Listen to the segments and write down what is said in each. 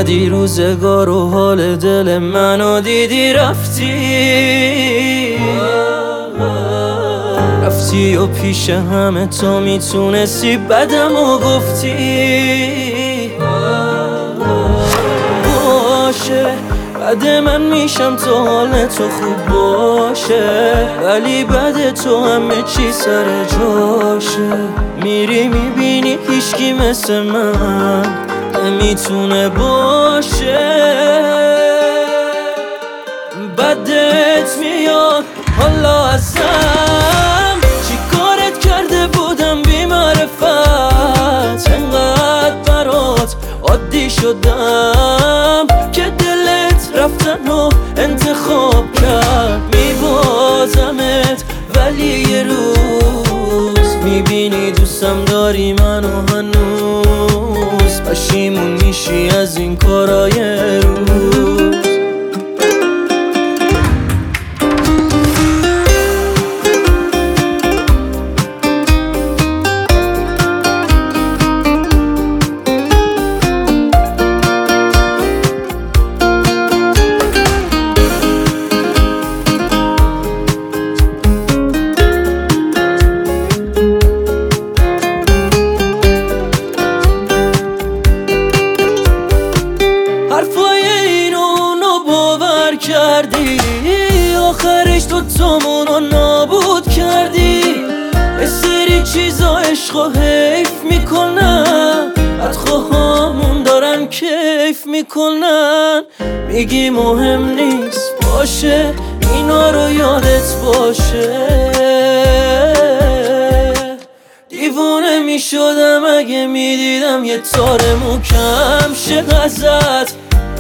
اومدی روزگار و حال دل منو دیدی رفتی و پیش همه تو میتونستی بدم و گفتی باشه بعد من میشم تو حال تو خوب باشه، ولی بعد تو همه چی سر جاشه. میری میبینی هیچکی مثل من نمیتونه باشه. بدت میاد حالا ازم، چی کارت کرده بودم بی معرفت، انقدر برات عادی شدم که دلت رفتن و انتخاب کرد. میبازمت ولی یه روز میبینی دوستم داری منو هنوز، پشیمون میشی از این کارای روز. حرفای اینو باور کردی، آخرش دوتامونو نابود کردی. یه سری چیزا عشقو حیف میکنن، بدخواهامون دارن کیف میکنن. میگی مهم نیست باشه، اینا رو یادت باشه. دیوونه میشدم اگه میدیدم یه تار موکم شه ازت،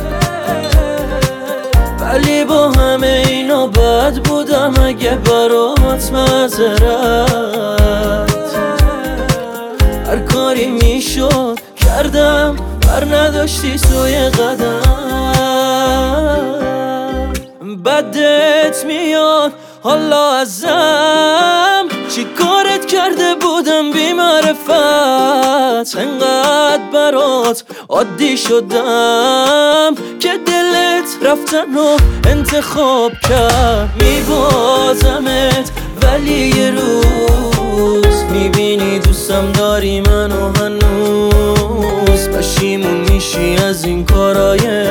ولی با همه اینا بد بودم اگه برات معذرت. هر کاری میشد کردم، بر نداشتی سوی قدم. بدت میاد حالا ازم، چی کارت کرده بودم بی معرفت، انقدر برات عادی شدم که دلت رفتن و انتخاب کرد. میبازمت ولی یه روز میبینی دوستم داری منو هنوز، پشیمون میشی از این کارای